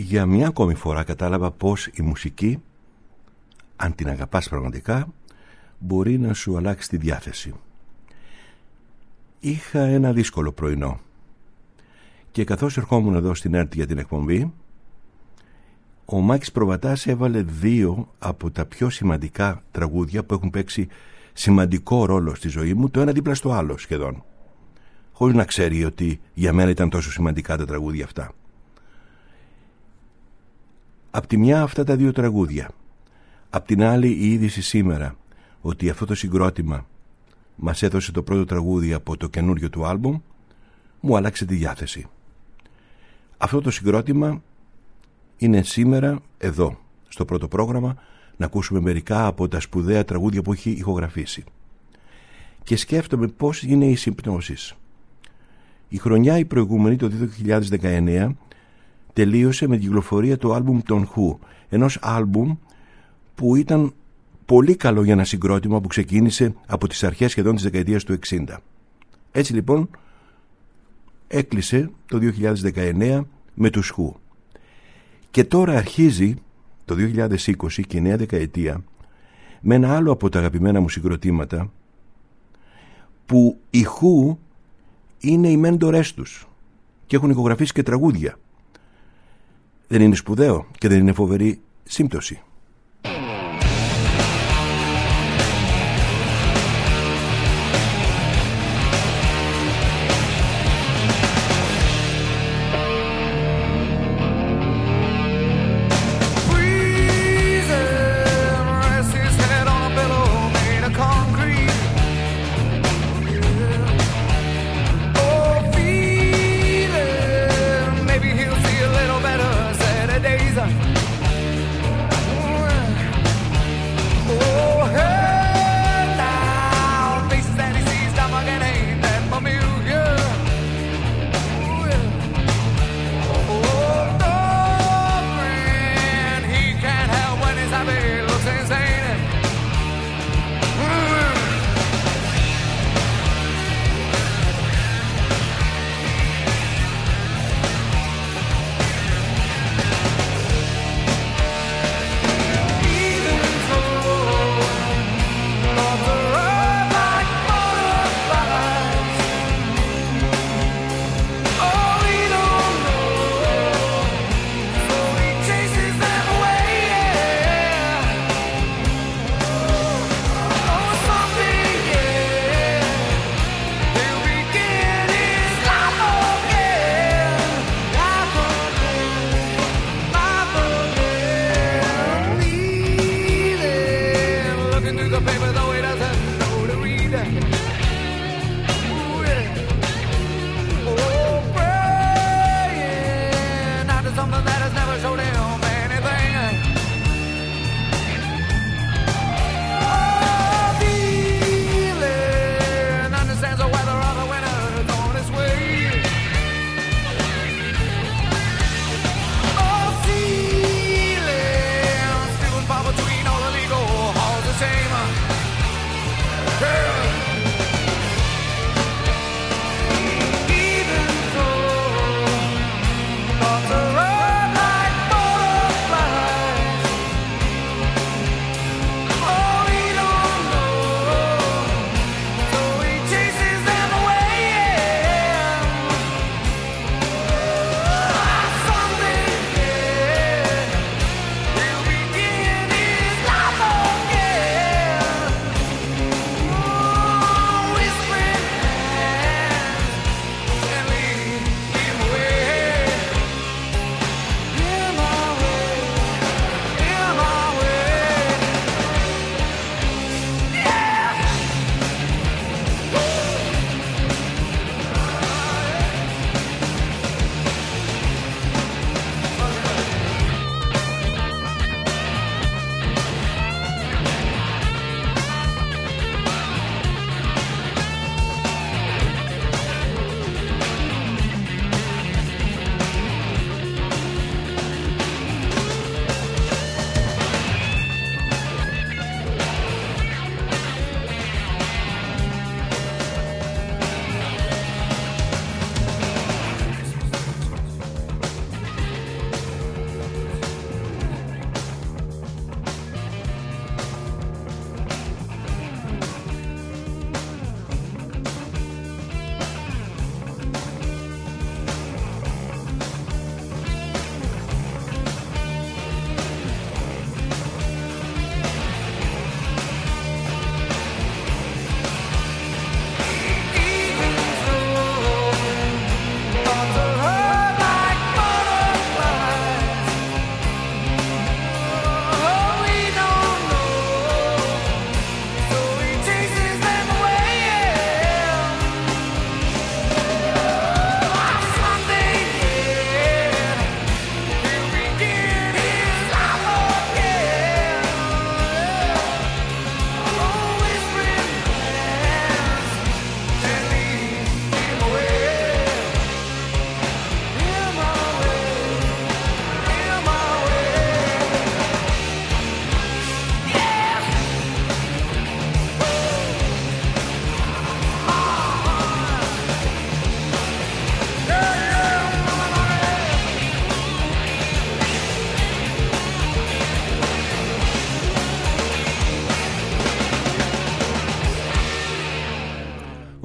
για μια ακόμη φορά κατάλαβα πως η μουσική, αν την αγαπάς πραγματικά, μπορεί να σου αλλάξει τη διάθεση. Είχα ένα δύσκολο πρωινό και καθώς ερχόμουν εδώ στην ΕΡΤ για την εκπομπή, ο Μάκης Προβατάς έβαλε 2 από τα πιο σημαντικά τραγούδια που έχουν παίξει σημαντικό ρόλο στη ζωή μου, το ένα δίπλα στο άλλο σχεδόν, χωρίς να ξέρει ότι για μένα ήταν τόσο σημαντικά τα τραγούδια αυτά. Απ' τη μια αυτά τα 2 τραγούδια, απ' την άλλη η είδηση σήμερα ότι αυτό το συγκρότημα μας έδωσε το πρώτο τραγούδι από το καινούριο του άλμπουμ, μου άλλαξε τη διάθεση. Αυτό το συγκρότημα είναι σήμερα εδώ στο πρώτο πρόγραμμα, να ακούσουμε μερικά από τα σπουδαία τραγούδια που έχει ηχογραφήσει. Και σκέφτομαι πώς είναι οι συμπτώσεις. Η χρονιά η προηγούμενη, το 2019, τελείωσε με την κυκλοφορία του άλμπουμ των Who, ενός άλμπουμ που ήταν πολύ καλό για ένα συγκρότημα που ξεκίνησε από τις αρχές σχεδόν της δεκαετίας του 60. Έτσι λοιπόν έκλεισε το 2019 με τους Who. Και τώρα αρχίζει το 2020 και η νέα δεκαετία με ένα άλλο από τα αγαπημένα μου συγκροτήματα που οι Who είναι οι μέντορές τους και έχουν ηχογραφήσει και τραγούδια. Δεν είναι σπουδαίο και δεν είναι φοβερή σύμπτωση?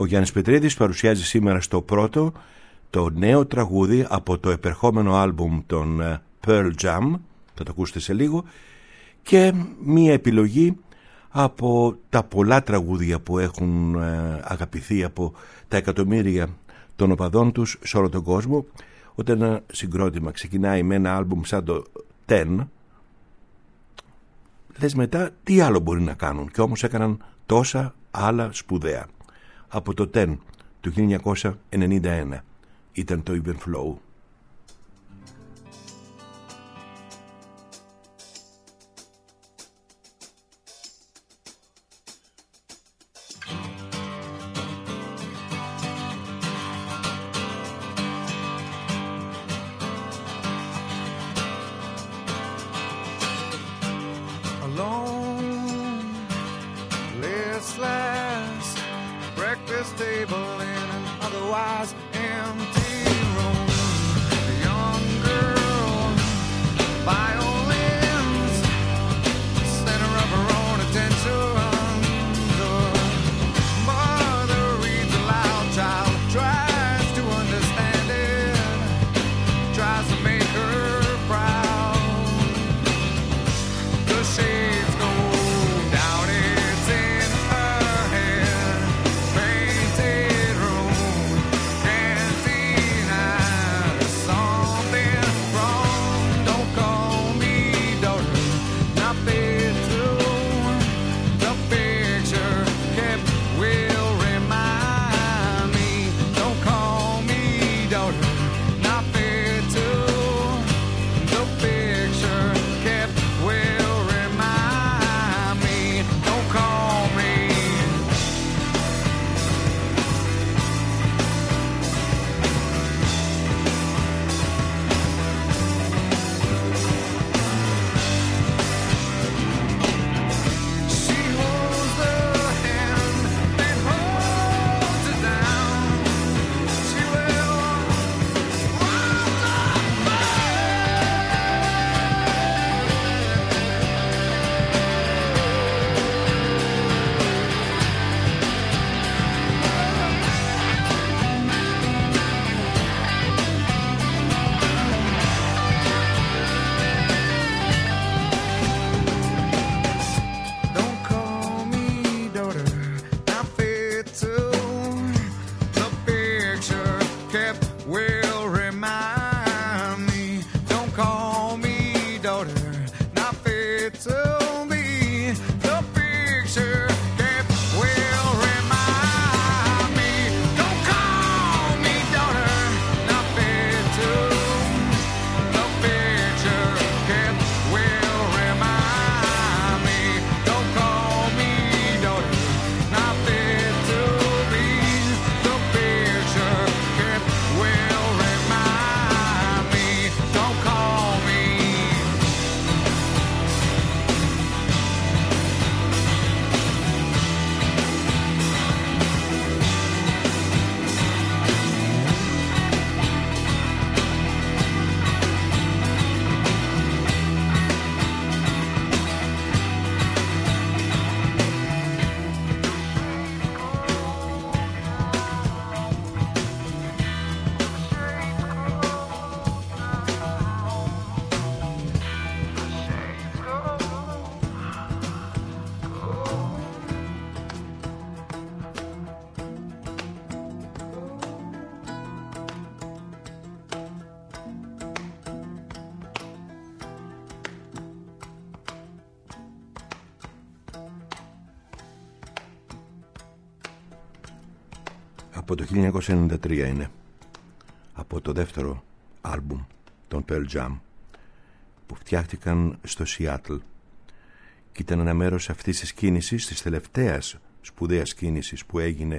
Ο Γιάννης Πετρίδης παρουσιάζει σήμερα στο πρώτο το νέο τραγούδι από το επερχόμενο άλμπουμ των Pearl Jam, θα το ακούσετε σε λίγο, και μία επιλογή από τα πολλά τραγούδια που έχουν αγαπηθεί από τα εκατομμύρια των οπαδών τους σε όλο τον κόσμο. Όταν ένα συγκρότημα ξεκινάει με ένα άλμπουμ σαν το Ten, λες μετά τι άλλο μπορεί να κάνουν, και όμως έκαναν τόσα άλλα σπουδαία. Από το Ten του 1991 ήταν το Even Flow. Από το 1993 είναι, από το δεύτερο άλμπουμ των Pearl Jam, που φτιάχτηκαν στο Seattle, και ήταν ένα μέρος αυτής της κίνησης, της τελευταίας σπουδαίας κίνησης που έγινε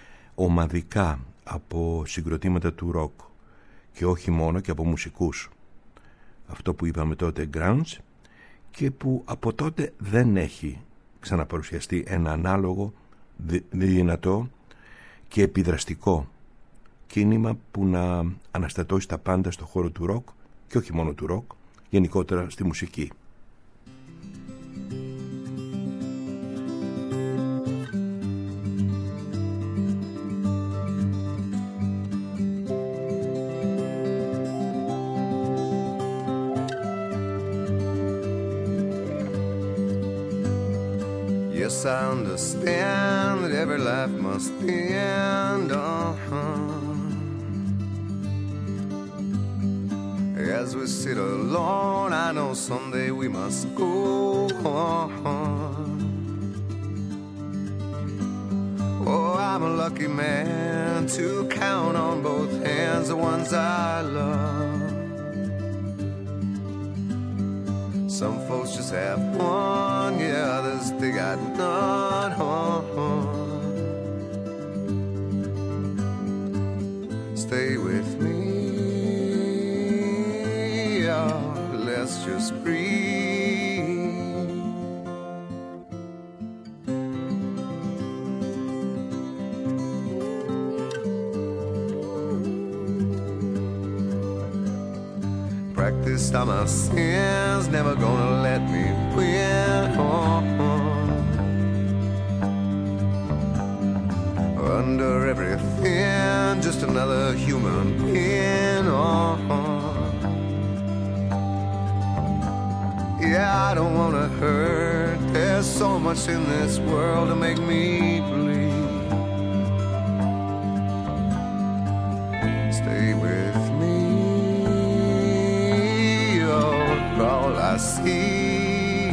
ομαδικά από συγκροτήματα του ροκ και όχι μόνο, και από μουσικούς. Αυτό που είπαμε τότε grunge, και που από τότε δεν έχει ξαναπαρουσιαστεί ένα ανάλογο δυνατό και επιδραστικό κίνημα που να αναστατώσει τα πάντα στο χώρο του ροκ, και όχι μόνο του ροκ, γενικότερα στη μουσική. Yes, I understand that every life must end. As we sit alone, I know someday we must go on. Oh, I'm a lucky man to count on both hands the ones I love. Some folks just have one, yeah, others they got none. Stay with me, oh, let's just breathe. Practiced all my sins, never gonna let me win. Under everything, just another human being. Yeah, I don't wanna hurt. There's so much in this world to make me bleed. Stay with me, oh, all I see.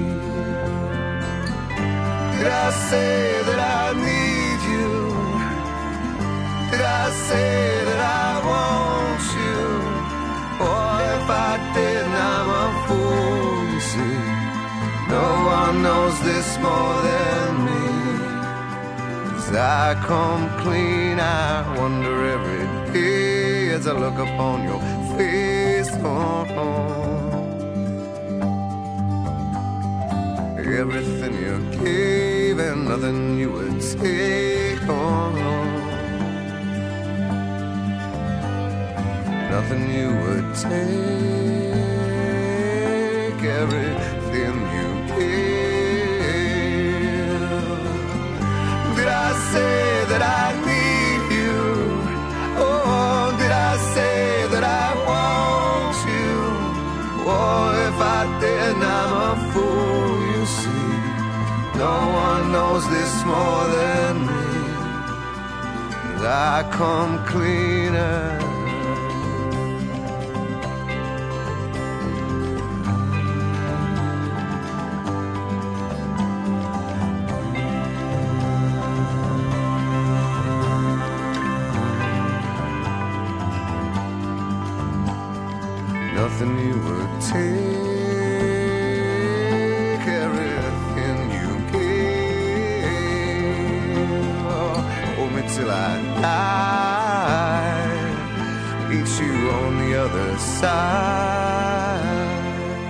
Did I say that I need you? Did I say that I want you? Or if I didn't, I'm a fool, you see. No one knows this more than me. As I come clean, I wonder every day as I look upon your face. Everything you gave and nothing you would take on. Nothing you would take, everything you give. Did I say that I need you? Oh, did I say that I want you? Oh, if I didn't, I'm a fool, you see. No one knows this more than me. As I come cleaner. Nothing you would take, everything you gave. Oh, hold me till I die, meet you on the other side.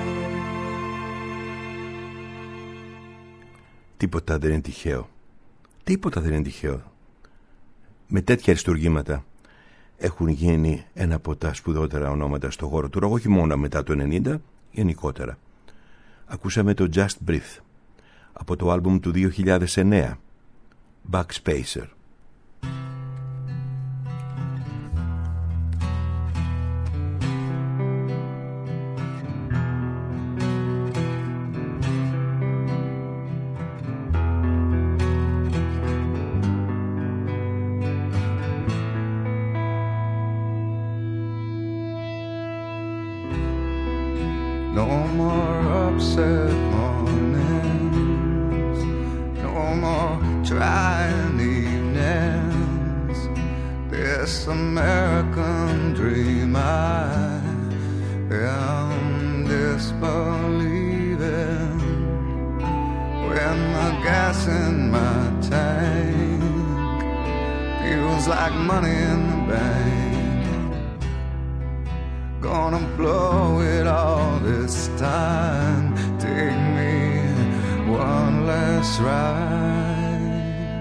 Τίποτα δεν είναι τυχαίο. Τίποτα δεν είναι τυχαίο. Με τέτοια αριστουργήματα έχουν γίνει ένα από τα σπουδότερα ονόματα στο χώρο του ροκ, όχι μόνο μετά το 90, γενικότερα. Ακούσαμε το Just Breathe από το άλμπουμ του 2009, Backspacer. No more upset mornings, no more trying evenings. This American dream I am disbelieving. When the gas in my tank feels like money in the bank, gonna blow it all this time. Take me one last ride.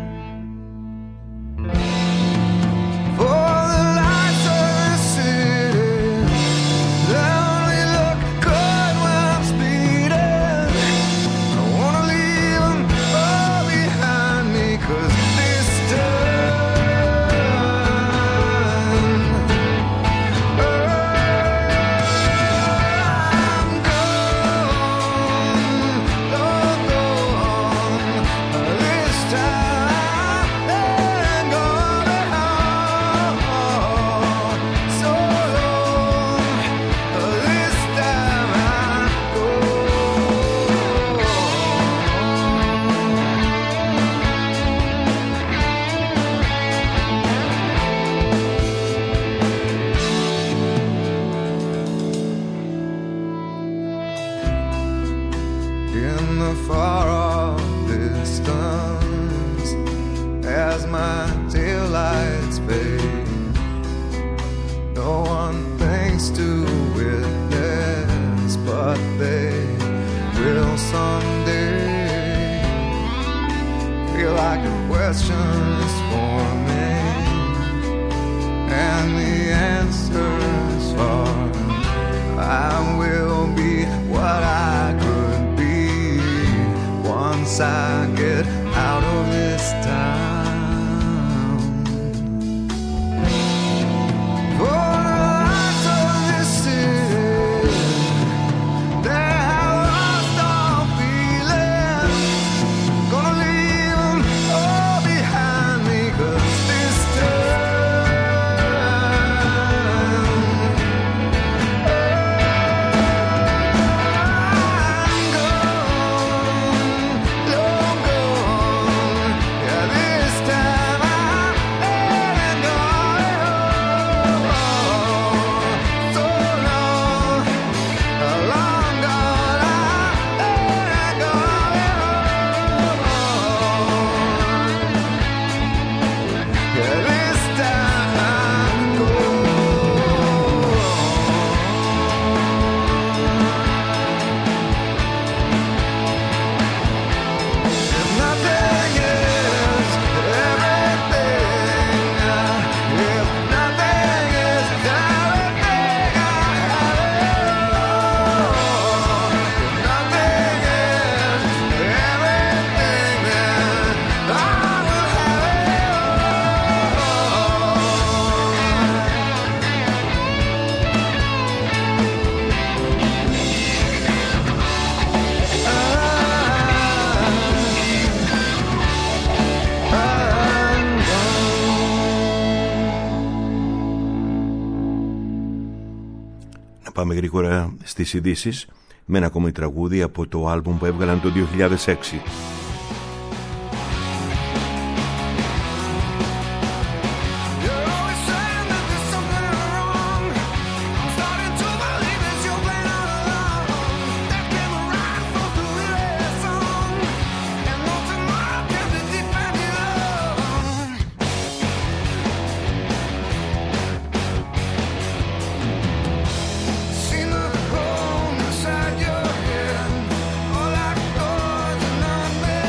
For the lights of the city, they only look good when I'm speeding. I wanna leave them all behind me, 'cause this time in the far off distance as my taillights fade. No one thinks to witness, but they will someday. Feel like a question is forming, and the answer's far. I will be what I could be once I get out of this town. For the lights of this city, they have lost all feeling. Gonna leave them all behind me, 'cause this time Πάμε γρήγορα στις ειδήσεις με ένα ακόμη τραγούδι από το άλμπουμ που έβγαλαν το 2006. Inside your head, all I know is an unmet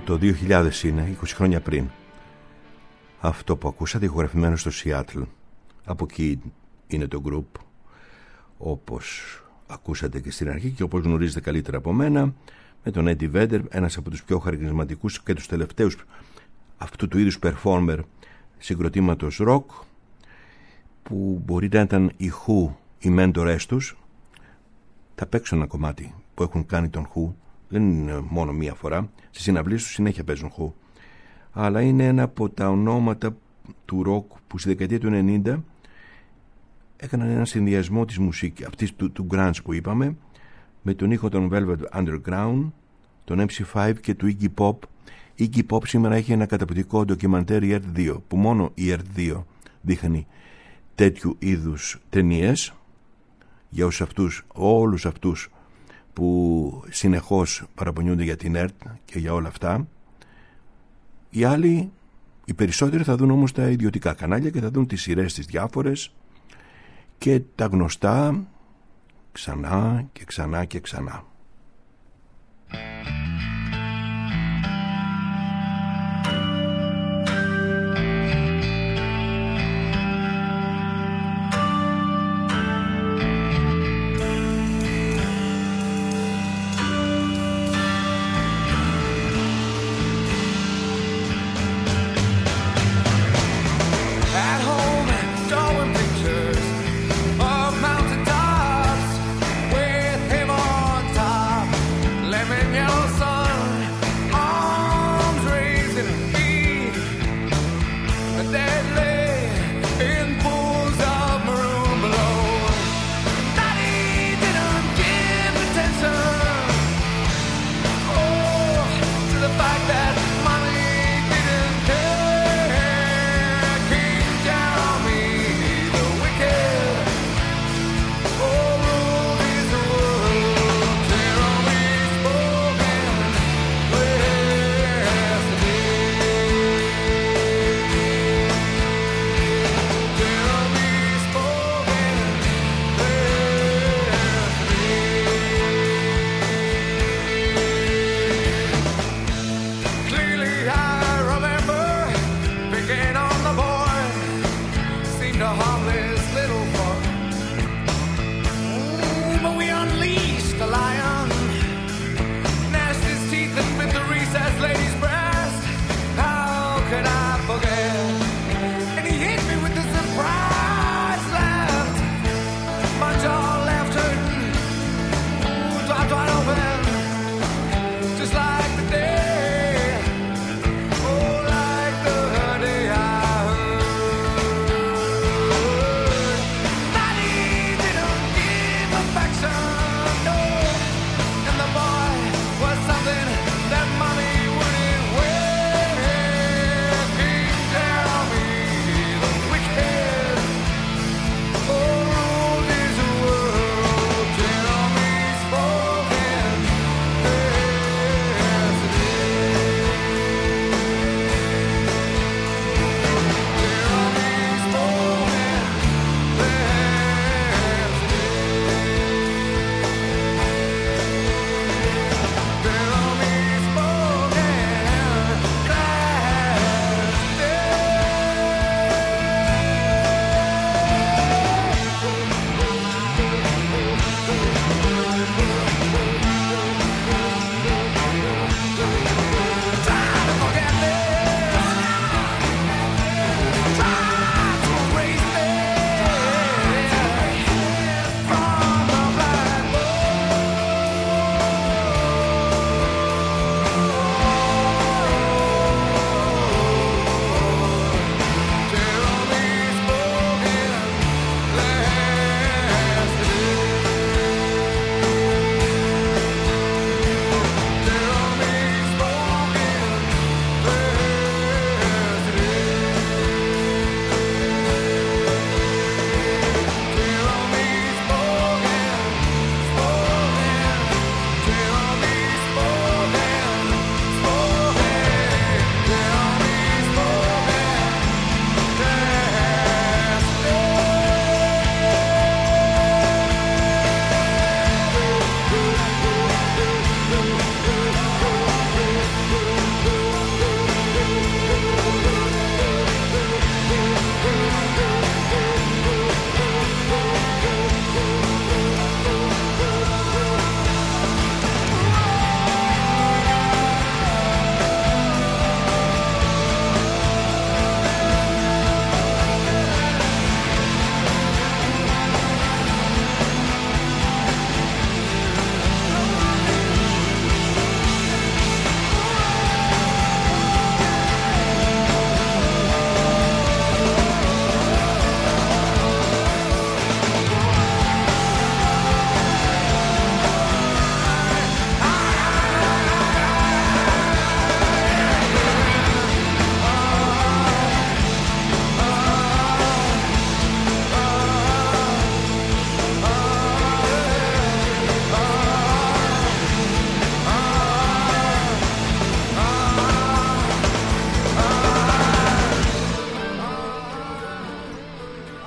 το 2000 είναι, 20 χρόνια πριν. Αυτό που ακούσατε ηχογραφημένο στο Σιάτλ. Από εκεί είναι το group, όπως ακούσατε και στην αρχή και όπως γνωρίζετε καλύτερα από μένα, με τον Eddie Vedder, ένας από τους πιο χαρισματικούς και τους τελευταίους αυτού του είδους performer συγκροτήματος rock, που μπορεί να ήταν οι Who οι μέντορές τους. Θα παίξω ένα κομμάτι που έχουν κάνει τον Who, δεν είναι μόνο μία φορά, στις συναυλίες τους συνέχεια παίζουν Who, αλλά είναι ένα από τα ονόματα του rock που στη δεκαετία του 90 έκαναν έναν συνδυασμό της μουσικής αυτής του grunge που είπαμε, με τον ήχο των Velvet Underground, τον MC5 και του Iggy Pop. Iggy Pop σήμερα έχει ένα καταπληκτικό ντοκιμαντέρ, η Earth 2, που μόνο η Earth 2 δείχνει τέτοιου είδους ταινίες για όλους αυτούς που συνεχώς παραπονιούνται για την Earth και για όλα αυτά. Οι άλλοι, οι περισσότεροι, θα δουν όμως τα ιδιωτικά κανάλια και θα δουν τις σειρές τις διάφορες και τα γνωστά ξανά και ξανά και ξανά. With him on top.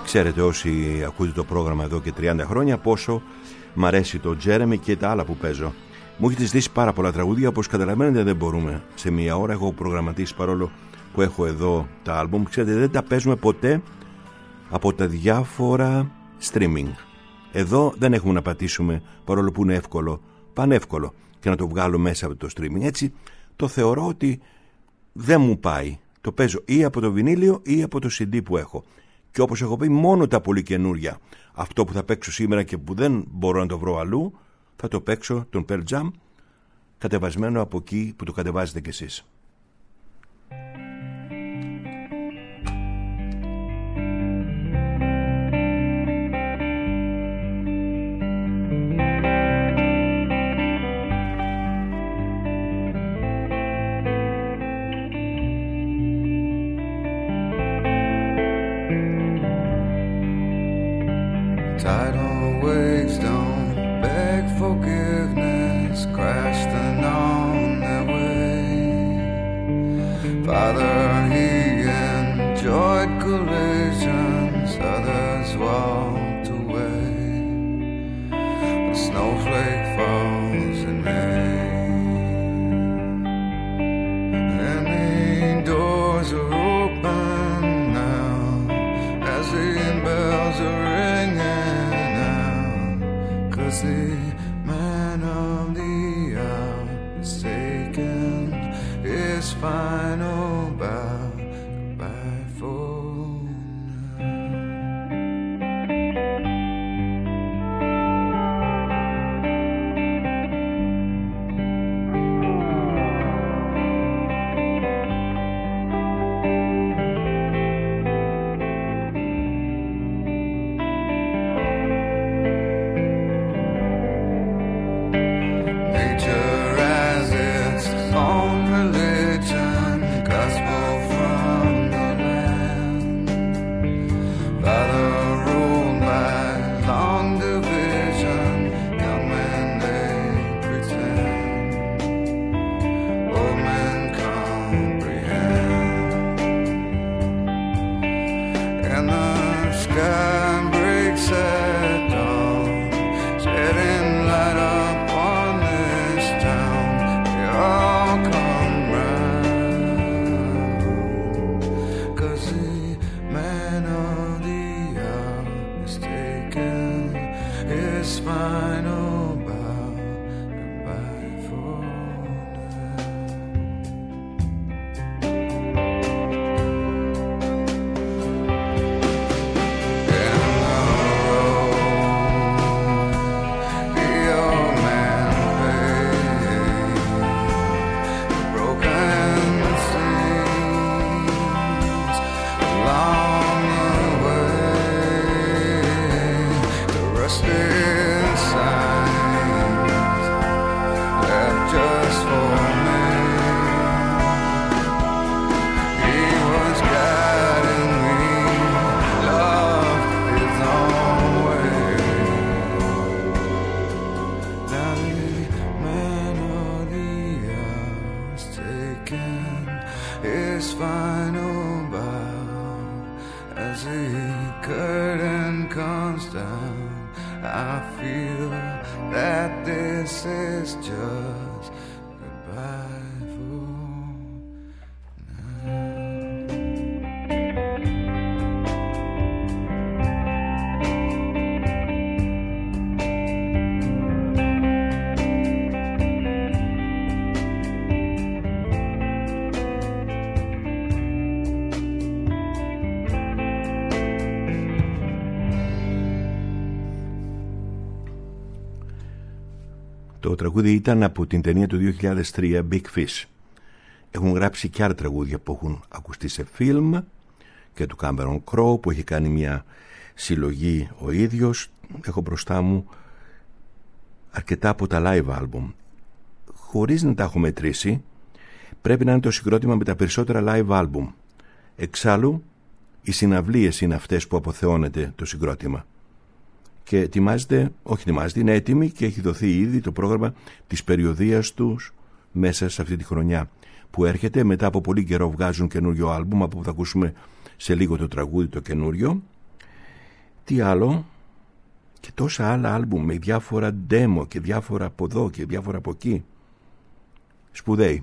Ξέρετε όσοι ακούτε το πρόγραμμα εδώ και 30 χρόνια πόσο μ' αρέσει το Τζέρεμι και τα άλλα που παίζω. Μου έχετε ζητήσει πάρα πολλά τραγούδια, όπως καταλαβαίνετε δεν μπορούμε σε μία ώρα. Έχω προγραμματίσει, παρόλο που έχω εδώ τα άλμπουμ, ξέρετε δεν τα παίζουμε ποτέ από τα διάφορα streaming. Εδώ δεν έχουμε να πατήσουμε, παρόλο που είναι εύκολο, πανεύκολο, και να το βγάλω μέσα από το streaming. Έτσι το θεωρώ ότι δεν μου πάει. Το παίζω ή από το βινίλιο ή από το CD που έχω. Και όπως έχω πει, μόνο τα πολύ καινούρια, αυτό που θα παίξω σήμερα και που δεν μπορώ να το βρω αλλού, θα το παίξω, τον Pearl Jam, κατεβασμένο από εκεί που το κατεβάζετε κι εσείς. Tidal waves don't beg forgiveness, crashing on their way. Father, he enjoyed collisions, others walked away. A snowflake falls in May, and the doors are open now as the bells are ringing. The man of the hour is taken his final bow. Goodbye for Το τραγούδι ήταν από την ταινία του 2003 Big Fish. Έχουν γράψει και άλλα τραγούδια που έχουν ακουστεί σε φιλμ και του Cameron Crowe που έχει κάνει μια συλλογή ο ίδιος. Έχω μπροστά μου αρκετά από τα live album. Χωρίς να τα έχω μετρήσει, πρέπει να είναι το συγκρότημα με τα περισσότερα live album. Εξάλλου, οι συναυλίες είναι αυτές που αποθεώνεται το συγκρότημα. Και ετοιμάζεται, είναι έτοιμη και έχει δοθεί ήδη το πρόγραμμα της περιοδίας τους μέσα σε αυτή τη χρονιά που έρχεται. Μετά από πολύ καιρό βγάζουν καινούριο άλμπουμ, από που θα ακούσουμε σε λίγο το τραγούδι το καινούριο. Τι άλλο? Και τόσα άλλα άλμπουμ με διάφορα demo και διάφορα από εδώ και διάφορα από εκεί. Σπουδαίοι.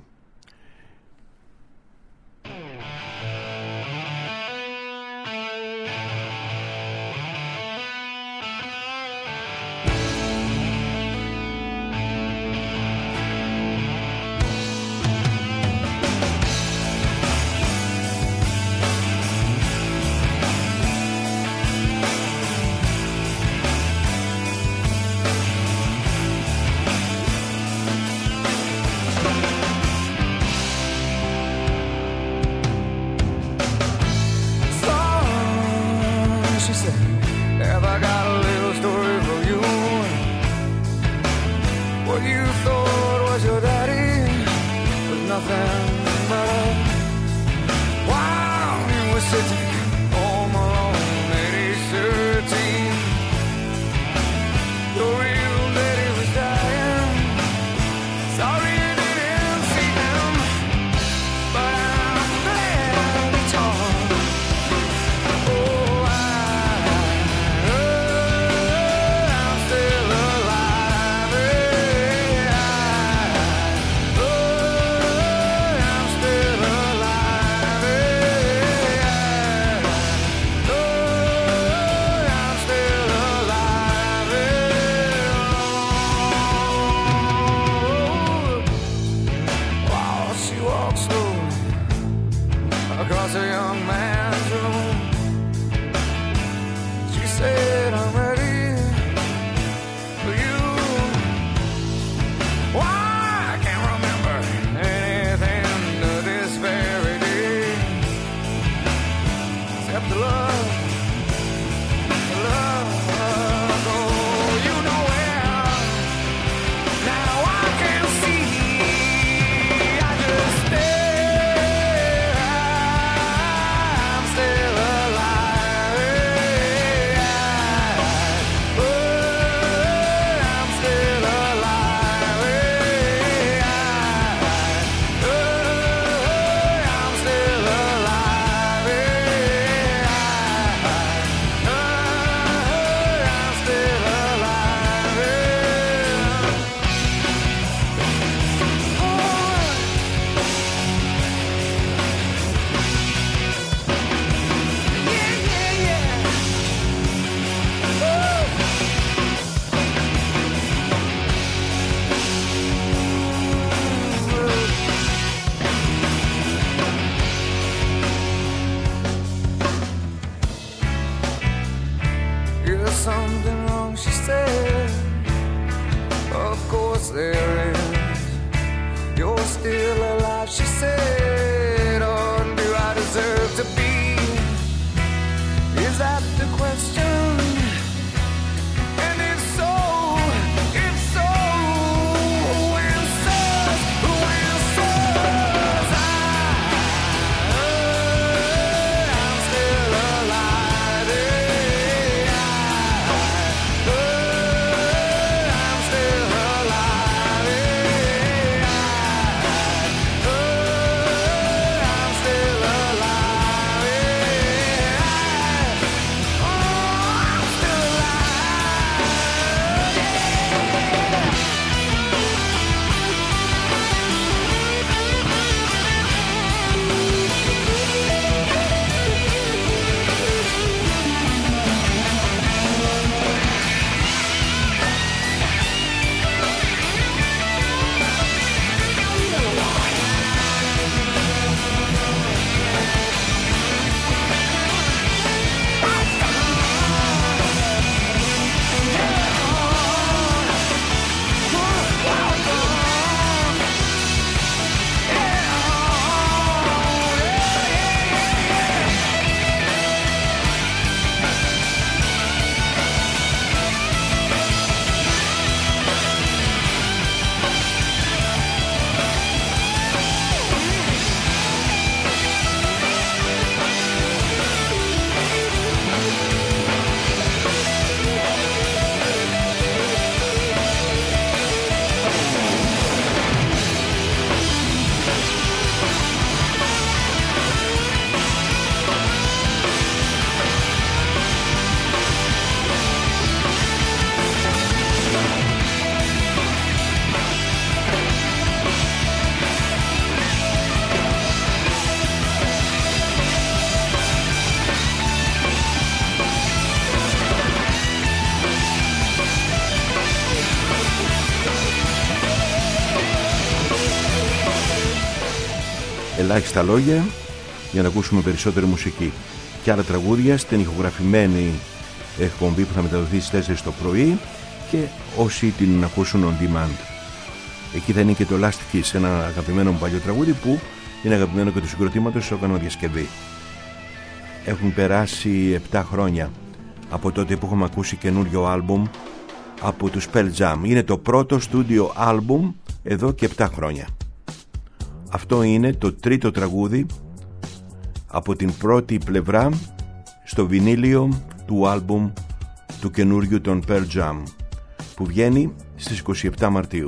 ελάχιστα λόγια για να ακούσουμε περισσότερη μουσική και άλλα τραγούδια στην ηχογραφημένη εκπομπή που θα μεταδοθεί στις 4 το πρωί και όσοι την ακούσουν on demand. Εκεί θα είναι και το Last Kiss, ένα αγαπημένο μου παλιό τραγούδι που είναι αγαπημένο και του συγκροτήματος στο κανοδιασκευή. Έχουν περάσει 7 χρόνια από τότε που έχουμε ακούσει καινούριο άλμπουμ από τους Pearl Jam. Είναι το πρώτο στούντιο άλμπουμ εδώ και 7 χρόνια. Αυτό είναι το τρίτο τραγούδι από την πρώτη πλευρά στο βινίλιο του άλμπουμ του καινούριου των Pearl Jam που βγαίνει στις 27 Μαρτίου.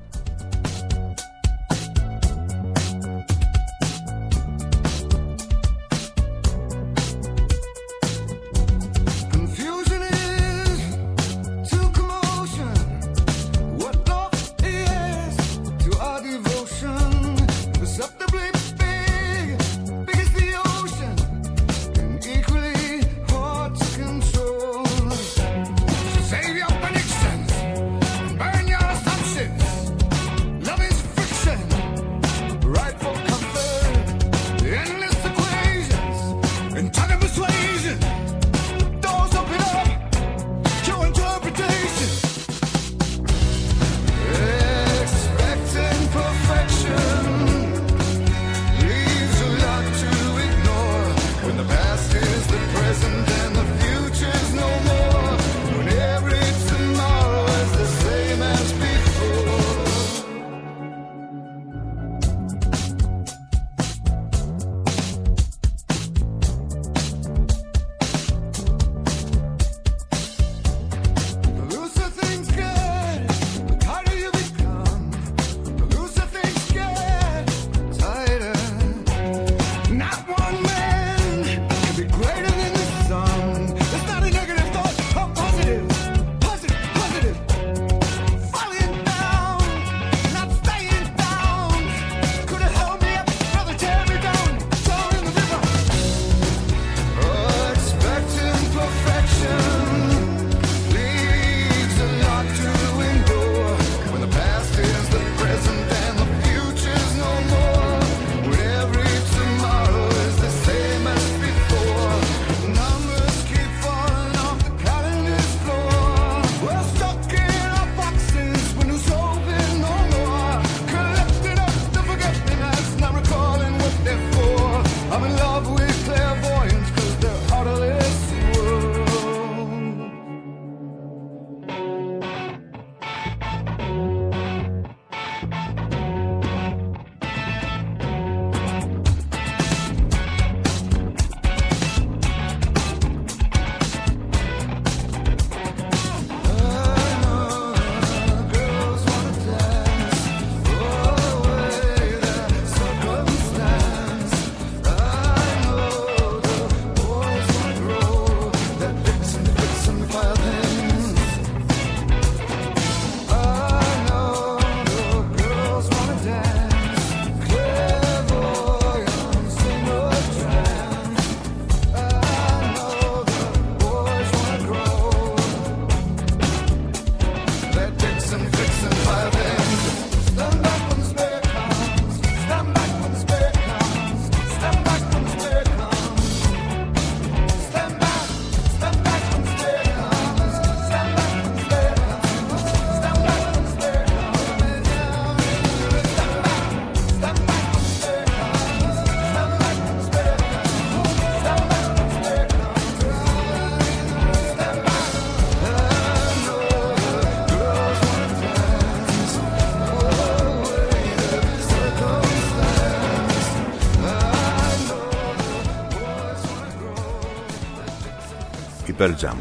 Pearl Jam.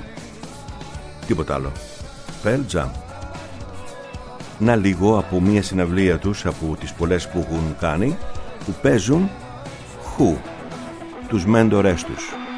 Τίποτα άλλο. Pearl Jam. Να λίγο από μια συναυλία τους, από τις πολλές που έχουν κάνει, που παίζουν Who, τους μέντορες τους.